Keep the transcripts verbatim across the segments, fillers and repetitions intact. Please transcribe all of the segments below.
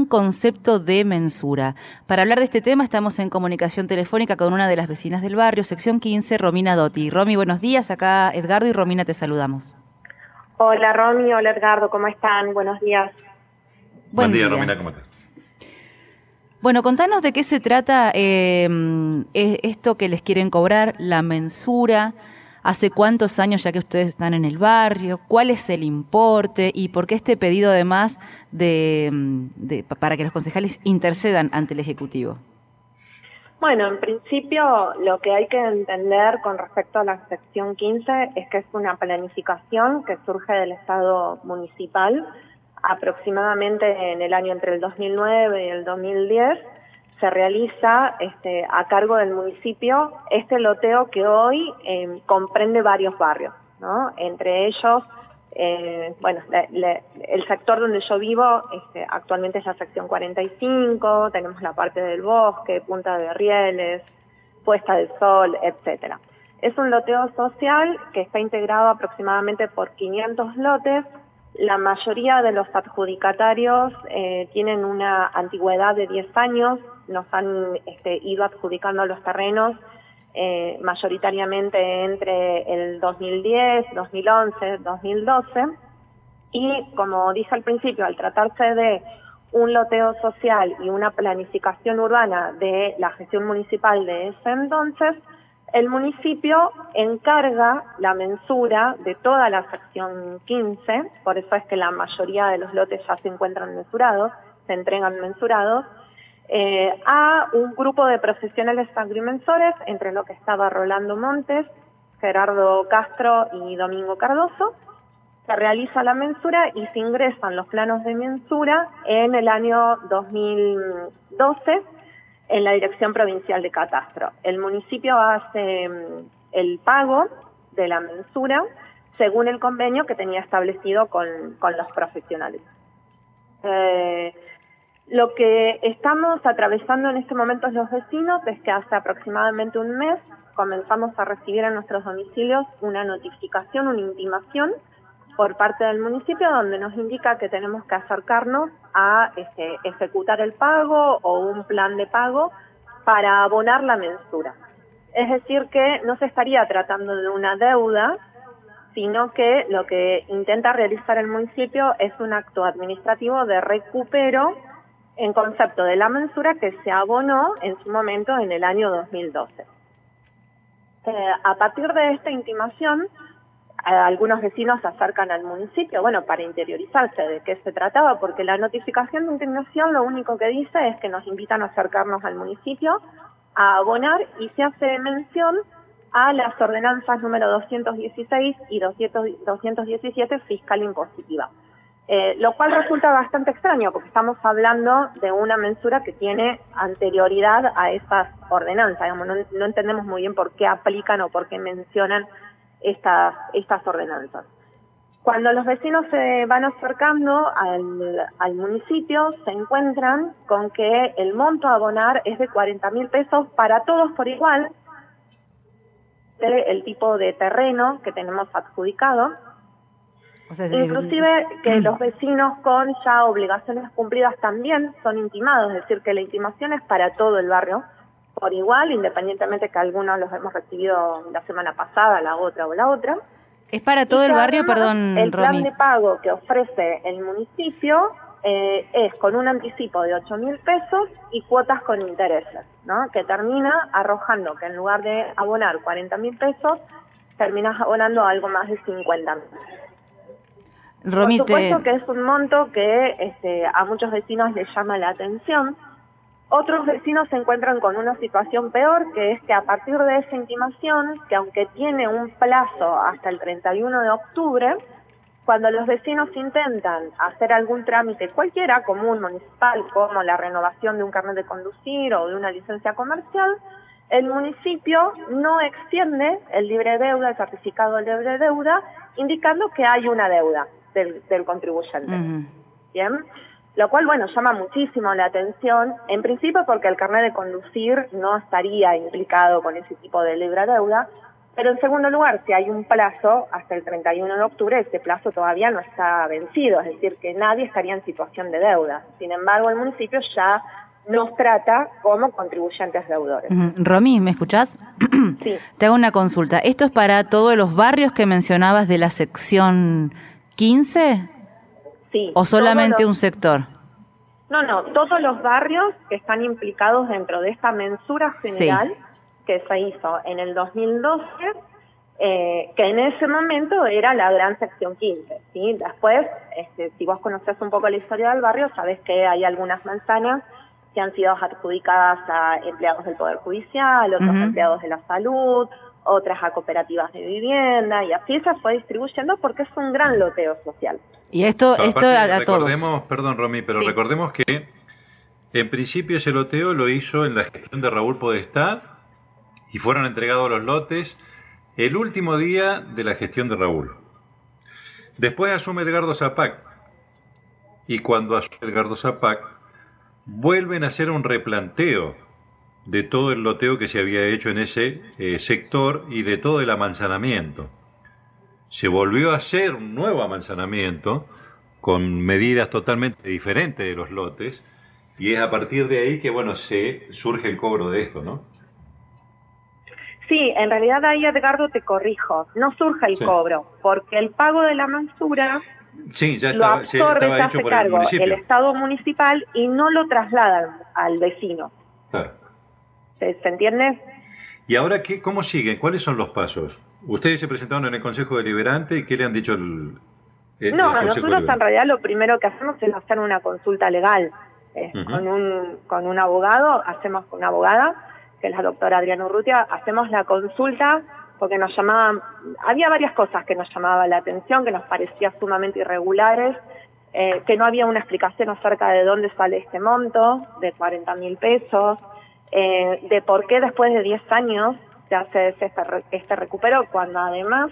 concepto de mensura. Para hablar de este tema estamos en comunicación telefónica con una de las vecinas del barrio, sección quince, Romina Dotti. Romy, buenos días. Acá Edgardo y Romina te saludamos. Hola Romy, hola Edgardo, ¿cómo están? Buenos días. Buen Buen día, día. Romina, ¿cómo estás? Bueno, contanos de qué se trata eh, esto que les quieren cobrar, la mensura. ¿Hace cuántos años ya que ustedes están en el barrio? ¿Cuál es el importe? ¿Y por qué este pedido además de, de, para que los concejales intercedan ante el Ejecutivo? Bueno, en principio lo que hay que entender con respecto a la sección quince es que es una planificación que surge del Estado municipal. Aproximadamente en el año entre el dos mil nueve y el dos mil diez se realiza este, a cargo del municipio este loteo que hoy eh, comprende varios barrios, ¿no? Entre ellos, eh, bueno, le, le, el sector donde yo vivo este, actualmente es la sección cuarenta y cinco, tenemos la parte del Bosque, Punta de Rieles, Puesta del Sol, etcétera. Es un loteo social que está integrado aproximadamente por quinientos lotes. La mayoría de los adjudicatarios eh, tienen una antigüedad de diez años, nos han este, ido adjudicando los terrenos eh, mayoritariamente entre el dos mil diez, dos mil once, dos mil doce, y como dije al principio, al tratarse de un loteo social y una planificación urbana de la gestión municipal de ese entonces, el municipio encarga la mensura de toda la sección quince, por eso es que la mayoría de los lotes ya se encuentran mensurados, se entregan mensurados, eh, a un grupo de profesionales agrimensores, entre lo que estaba Rolando Montes, Gerardo Castro y Domingo Cardoso. Se realiza la mensura y se ingresan los planos de mensura en el año dos mil doce, en la Dirección Provincial de Catastro. El municipio hace el pago de la mensura según el convenio que tenía establecido con, con los profesionales. Eh, lo que estamos atravesando en este momento los vecinos es que hace aproximadamente un mes comenzamos a recibir en nuestros domicilios una notificación, una intimación por parte del municipio donde nos indica que tenemos que acercarnos a este, ejecutar el pago o un plan de pago para abonar la mensura. Es decir, que no se estaría tratando de una deuda, sino que lo que intenta realizar el municipio es un acto administrativo de recupero en concepto de la mensura que se abonó en su momento en el año dos mil doce. Eh, a partir de esta intimación, algunos vecinos se acercan al municipio, bueno, para interiorizarse de qué se trataba, porque la notificación de indignación lo único que dice es que nos invitan a acercarnos al municipio a abonar y se hace mención a las ordenanzas número doscientos dieciséis y doscientos diecisiete fiscal impositiva, eh, lo cual resulta bastante extraño porque estamos hablando de una mensura que tiene anterioridad a esas ordenanzas, digamos, no, no entendemos muy bien por qué aplican o por qué mencionan Estas, estas ordenanzas. Cuando los vecinos se van acercando al, al municipio, se encuentran con que el monto a abonar es de cuarenta mil pesos para todos por igual, el tipo de terreno que tenemos adjudicado. O sea, Inclusive que los vecinos con ya obligaciones cumplidas también son intimados, es decir, que la intimación es para todo el barrio por igual, independientemente que algunos los hemos recibido la semana pasada, la otra o la otra. ¿Es para todo el barrio, perdón, el plan Romy? de pago que ofrece el municipio eh, es con un anticipo de ocho mil pesos y cuotas con intereses, ¿no? Que termina arrojando que en lugar de abonar cuarenta mil pesos, terminas abonando algo más de cincuenta mil. Romy, Por supuesto te... que es un monto que este, a muchos vecinos les llama la atención. Otros vecinos se encuentran con una situación peor, que es que a partir de esa intimación, que aunque tiene un plazo hasta el treinta y uno de octubre, cuando los vecinos intentan hacer algún trámite cualquiera, común, municipal, como la renovación de un carnet de conducir o de una licencia comercial, el municipio no extiende el libre deuda, el certificado de libre deuda, indicando que hay una deuda del, del contribuyente. Uh-huh. ¿Bien? Lo cual, bueno, llama muchísimo la atención, en principio porque el carnet de conducir no estaría implicado con ese tipo de libre deuda, Pero en segundo lugar, si hay un plazo hasta el treinta y uno de octubre, ese plazo todavía no está vencido, es decir, que nadie estaría en situación de deuda. Sin embargo, el municipio ya nos trata como contribuyentes deudores. Uh-huh. Romy, ¿me escuchás? Sí. Te hago una consulta. ¿Esto es para todos los barrios que mencionabas de la sección quince? Sí. ¿O solamente los... un sector? No, no, todos los barrios que están implicados dentro de esta mensura general, sí, que se hizo en el dos mil doce, eh, que en ese momento era la gran sección quince, ¿sí? Después, este, si vos conocés un poco la historia del barrio, sabés que hay algunas manzanas que han sido adjudicadas a empleados del Poder Judicial, otros uh-huh. empleados de la salud, otras a cooperativas de vivienda, y así se fue distribuyendo porque es un gran loteo social. Y esto, Aparte, esto a, a recordemos, todos. Perdón, Romy, pero sí. recordemos que en principio ese loteo lo hizo en la gestión de Raúl Podestá y fueron entregados los lotes el último día de la gestión de Raúl. Después asume Edgardo Zapac, y cuando asume Edgardo Zapac, vuelven a hacer un replanteo de todo el loteo que se había hecho en ese eh, sector y de todo el amanzanamiento. Se volvió a hacer un nuevo amanzanamiento con medidas totalmente diferentes de los lotes, y es a partir de ahí que, bueno, se surge el cobro de esto, ¿no? Sí, en realidad ahí, Edgardo, te corrijo, no surge el sí. cobro, porque el pago de la mensura sí, ya lo estaba, absorbe, estaba se hecho hace por cargo el, el Estado municipal y no lo trasladan al vecino. Claro. ¿Se, ¿Se entiende? ¿Y ahora qué, cómo siguen? ¿Cuáles son los pasos? Ustedes se presentaron en el Consejo Deliberante y ¿qué le han dicho el, el No, el nosotros en realidad lo primero que hacemos es hacer una consulta legal. Eh, uh-huh. con, un, con un abogado, hacemos con una abogada, que es la doctora Adriana Urrutia, hacemos la consulta porque nos llamaban, había varias cosas que nos llamaban la atención, que nos parecían sumamente irregulares, eh, que no había una explicación acerca de dónde sale este monto, de cuarenta mil pesos, eh, de por qué después de diez años se hace este, este recupero, cuando además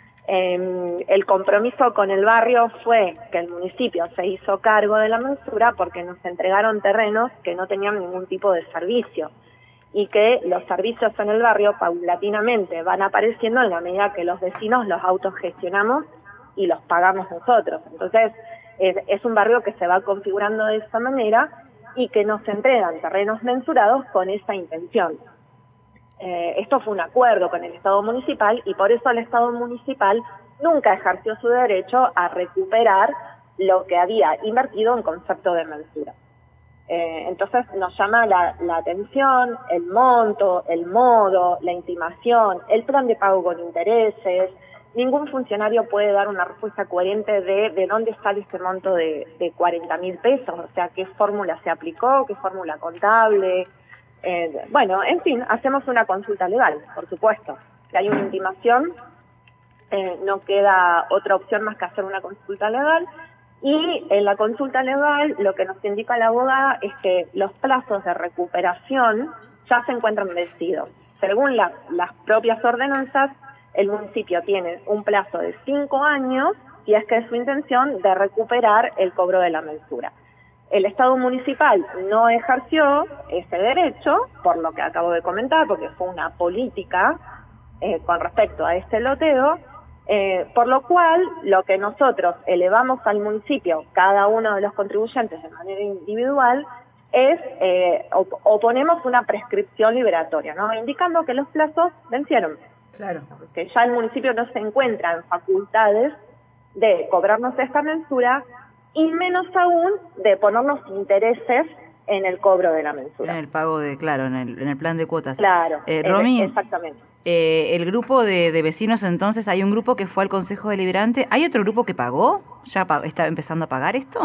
eh, el compromiso con el barrio fue que el municipio se hizo cargo de la mensura porque nos entregaron terrenos que no tenían ningún tipo de servicio, y que los servicios en el barrio paulatinamente van apareciendo en la medida que los vecinos los autogestionamos y los pagamos nosotros. Entonces, es, es un barrio que se va configurando de esa manera y que nos entregan terrenos mensurados con esa intención. Eh, esto fue un acuerdo con el Estado municipal y por eso el Estado municipal nunca ejerció su derecho a recuperar lo que había invertido en concepto de mensura. Eh, entonces nos llama la, la atención el monto, el modo, la intimación, el plan de pago con intereses. Ningún funcionario puede dar una respuesta coherente de, de dónde sale este monto de, de cuarenta mil pesos, o sea, qué fórmula se aplicó, qué fórmula contable. Eh, bueno, en fin, hacemos una consulta legal, por supuesto. Si hay una intimación, eh, no queda otra opción más que hacer una consulta legal. Y en la consulta legal lo que nos indica la abogada es que los plazos de recuperación ya se encuentran vencidos. Según la, las propias ordenanzas, el municipio tiene un plazo de cinco años, si es que es su intención, de recuperar el cobro de la mensura. El Estado municipal no ejerció ese derecho, por lo que acabo de comentar, porque fue una política eh, con respecto a este loteo, Eh, por lo cual, lo que nosotros elevamos al municipio, cada uno de los contribuyentes de manera individual, es eh, op- oponemos una prescripción liberatoria, ¿no? Indicando que los plazos vencieron. Claro. Que ya el municipio no se encuentra en facultades de cobrarnos esta mensura y menos aún de ponernos intereses en el cobro de la mensura. En el pago de, claro, en el, en el plan de cuotas. Claro, eh, Romy, exactamente. Eh, el grupo de, de vecinos, entonces, hay un grupo que fue al Consejo Deliberante. ¿Hay otro grupo que pagó? ¿Ya pa- está empezando a pagar esto?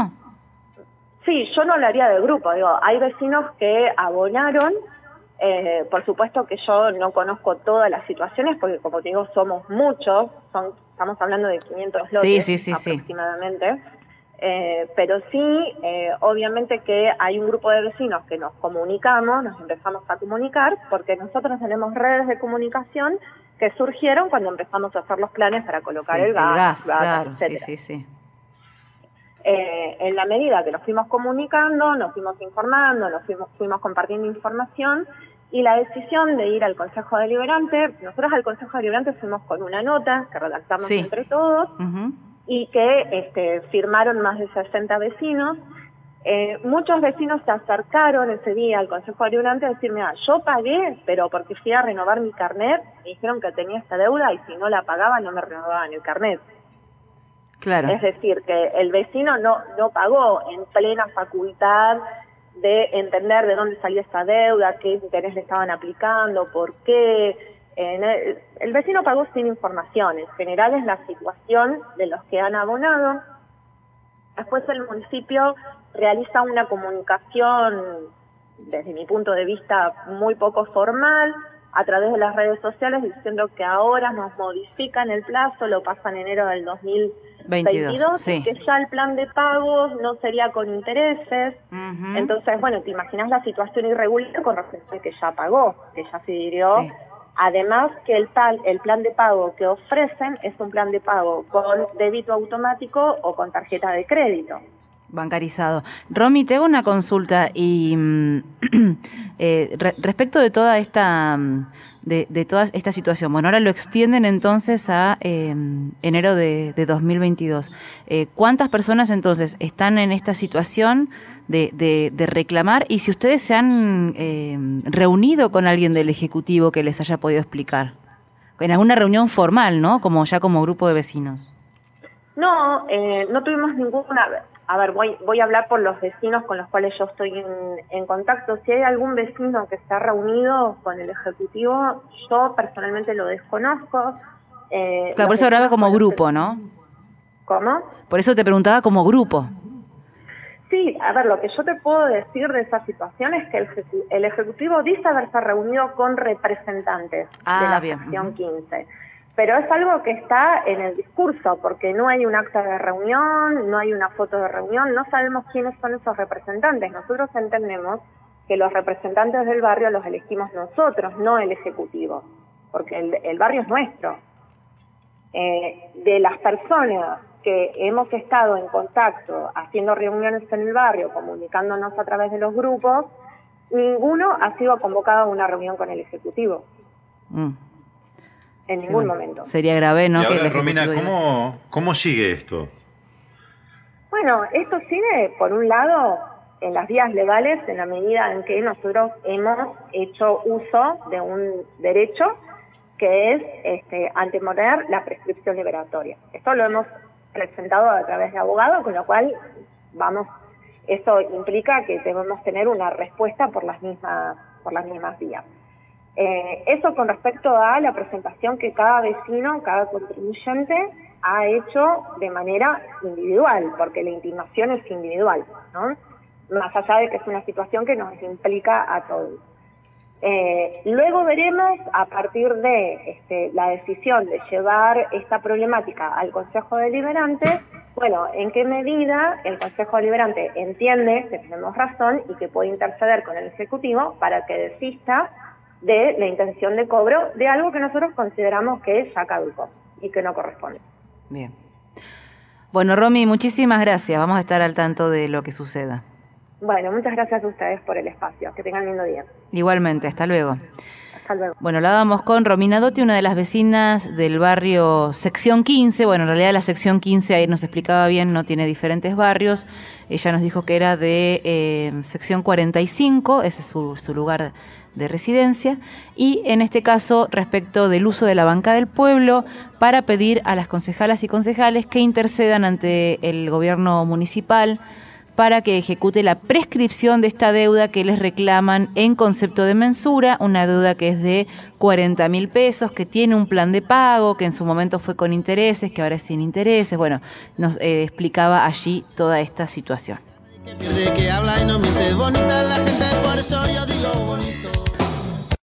Sí, yo no hablaría de grupo. Digo, hay vecinos que abonaron. Eh, por supuesto que yo no conozco todas las situaciones porque, como te digo, somos muchos. Son, estamos hablando de quinientos lotes sí, sí, sí, aproximadamente. Sí. Eh, pero sí, eh, obviamente que hay un grupo de vecinos que nos comunicamos, nos empezamos a comunicar, porque nosotros tenemos redes de comunicación que surgieron cuando empezamos a hacer los planes para colocar sí, el gas, el gas, gas claro, etcétera. sí, sí, sí. Eh, en la medida que nos fuimos comunicando, nos fuimos informando, nos fuimos, fuimos compartiendo información, y la decisión de ir al Consejo Deliberante, nosotros al Consejo Deliberante fuimos con una nota que redactamos sí. entre todos, uh-huh. y que este, firmaron más de sesenta vecinos. Eh, muchos vecinos se acercaron ese día al Consejo Deliberante a decirme, ah, yo pagué, pero porque fui a renovar mi carnet, me dijeron que tenía esta deuda y si no la pagaba no me renovaban el carnet. Claro. Es decir, que el vecino no, no pagó en plena facultad de entender de dónde salía esa deuda, qué interés le estaban aplicando, por qué. Eh, el vecino pagó sin información. En general es la situación de los que han abonado. Después el municipio realiza una comunicación, desde mi punto de vista, muy poco formal, a través de las redes sociales, diciendo que ahora nos modifican el plazo, lo pasan en enero del dos mil veintidós, sí. que ya el plan de pagos no sería con intereses. Uh-huh. Entonces, bueno, te imaginas la situación irregular con respecto a que ya pagó, que ya se adhirió. Sí. Además que el plan, el plan de pago que ofrecen es un plan de pago con débito automático o con tarjeta de crédito. Bancarizado. Romy, te hago una consulta y eh, re, respecto de toda esta de, de toda esta situación. Bueno, ahora lo extienden entonces a eh, enero de, de dos mil veintidós. Eh, ¿Cuántas personas entonces están en esta situación de, de, de reclamar? Y si ustedes se han eh, reunido con alguien del Ejecutivo que les haya podido explicar. En alguna reunión formal, ¿no? Como ya como grupo de vecinos. No, eh, no tuvimos ninguna... A ver, voy, voy a hablar por los vecinos con los cuales yo estoy en, en contacto. Si hay algún vecino que está reunido con el Ejecutivo, yo personalmente lo desconozco. Eh, claro, por eso hablaba como grupo, ¿no? ¿Cómo? Por eso te preguntaba como grupo. Sí, a ver, lo que yo te puedo decir de esa situación es que el, el Ejecutivo dice haberse reunido con representantes ah, de la bien. sección quince. Pero es algo que está en el discurso, porque no hay un acta de reunión, no hay una foto de reunión, no sabemos quiénes son esos representantes. Nosotros entendemos que los representantes del barrio los elegimos nosotros, no el Ejecutivo, porque el, el barrio es nuestro. Eh, de las personas que hemos estado en contacto, haciendo reuniones en el barrio, comunicándonos a través de los grupos, ninguno ha sido convocado a una reunión con el Ejecutivo. Mm. En sí, ningún momento. Sería grave, ¿no? Y ahora, que Romina, ¿cómo, ¿cómo sigue esto? Bueno, esto sigue, por un lado, en las vías legales, en la medida en que nosotros hemos hecho uso de un derecho que es este, anteponer la prescripción liberatoria. Esto lo hemos presentado a través de abogados, con lo cual, vamos, esto implica que debemos tener una respuesta por las mismas, por las mismas vías. Eh, eso con respecto a la presentación que cada vecino, cada contribuyente ha hecho de manera individual, porque la intimación es individual, ¿no? Más allá de que es una situación que nos implica a todos. Eh, luego veremos, a partir de este, la decisión de llevar esta problemática al Consejo Deliberante, bueno, en qué medida el Consejo Deliberante entiende que tenemos razón y que puede interceder con el Ejecutivo para que desista de la intención de cobro de algo que nosotros consideramos que ya caducó y que no corresponde. Bien. Bueno, Romy, muchísimas gracias. Vamos a estar al tanto de lo que suceda. Bueno, muchas gracias a ustedes por el espacio. Que tengan lindo día. Igualmente, hasta luego. Hasta luego. Bueno, hablábamos con Romina Dotti, una de las vecinas del barrio Sección quince. Bueno, en realidad la Sección quince, ahí nos explicaba bien, no tiene diferentes barrios. Ella nos dijo que era de eh, Sección cuarenta y cinco, ese es su, su lugar de residencia, y en este caso respecto del uso de la banca del pueblo para pedir a las concejalas y concejales que intercedan ante el gobierno municipal para que ejecute la prescripción de esta deuda que les reclaman en concepto de mensura, una deuda que es de cuarenta mil pesos, que tiene un plan de pago, que en su momento fue con intereses, que ahora es sin intereses. Bueno, nos eh, explicaba allí toda esta situación. Que pierde, que habla y no miente, bonita la gente, por eso yo digo bonito.